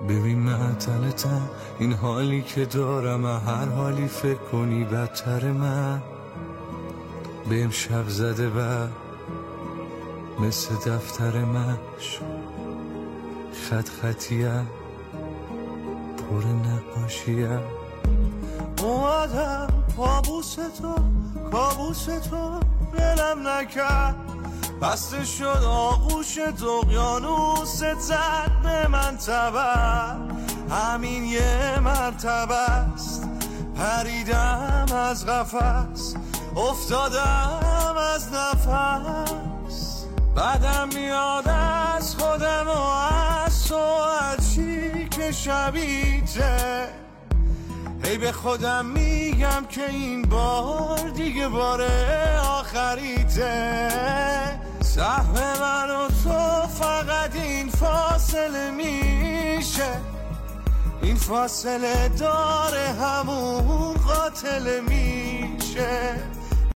ببین معطلتم، این حالی که دارم هر حالی فکر کنی بدتر من بهم شب زده و مثل دفتر مش خط خطیم پر نقاشیم. اومدم کابوس تو دلم نکرد، بسته شد آغوش اقیانوست زد به من تبر. همین یه مرتبه است پریدم از قفس، افتادم از نفس. بعدم میاد از خودم و از تو هرچی که شبیته. هی به خودم میگم که این بار دیگه بار آخریته. سهم من و تو فقط این فاصله میشه، این فاصله داره همون قاتل میشه.